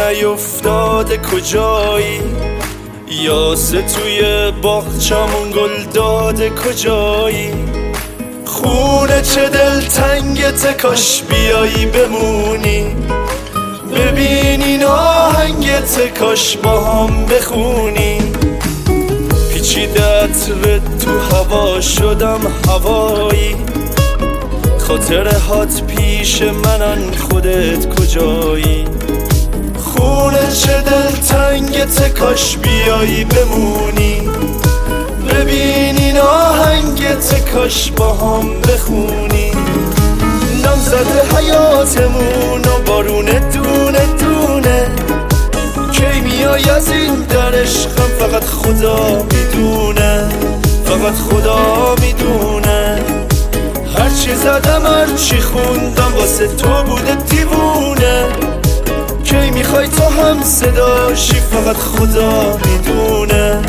نیفتاده کجایی، یاسه توی باغچمون گل داده کجایی. خونه چه دلتنگته کاش بیایی بمونی، ببینی ناهنگته کاش با هم بخونی. پیچیده عطر تو هوا شدم هوایی، خاطره هات پیش منن خودت کجایی. خونه چه دلتنگته کاش بیایی بمونی، ببینی ناهنگته کاش با هم بخونی. نم زده حیاتمون و بارونه دونه دونه، کی میای از این در عشقم فقط خدا میدونه، فقط خدا میدونه. هرچی زدم هرچی خوندم واسه تو بوده دیوونه، کی میخوای تو هم صداشی فقط خدا میدونه.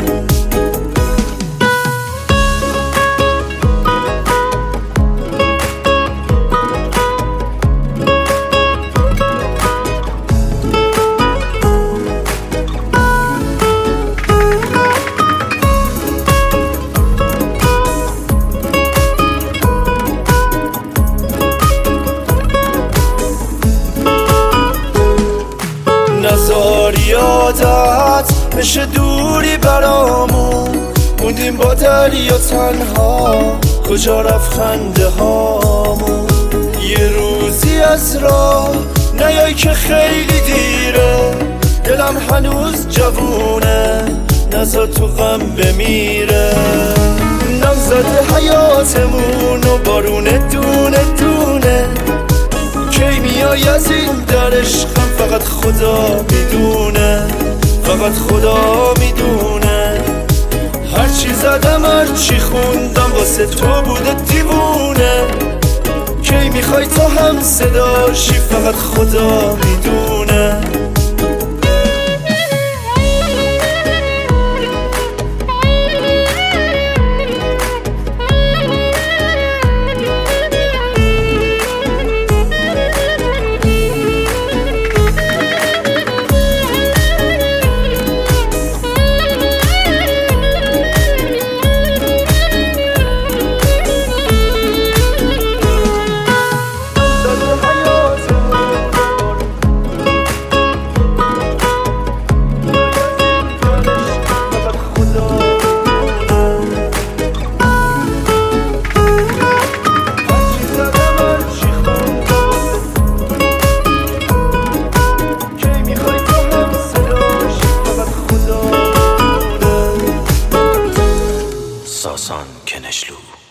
نزار یادت بشه دوری برامون، موندیم با دریا تنها، کجا رفت خنده هامون. یه روزی از راه نیای که خیلی دیره، دلم هنوز جوونه نزار تو غم بمیره. نم زده حیاتمون و بارونه دونه دونه، کی میای از این در عشقم فقط خدا میدونه، فقط خدا میدونه. هرچی زدم هرچی خوندم واسه تو بوده دیوونه، کی میخوای تو هم صداشی فقط خدا میدونه. ساسان کنشلو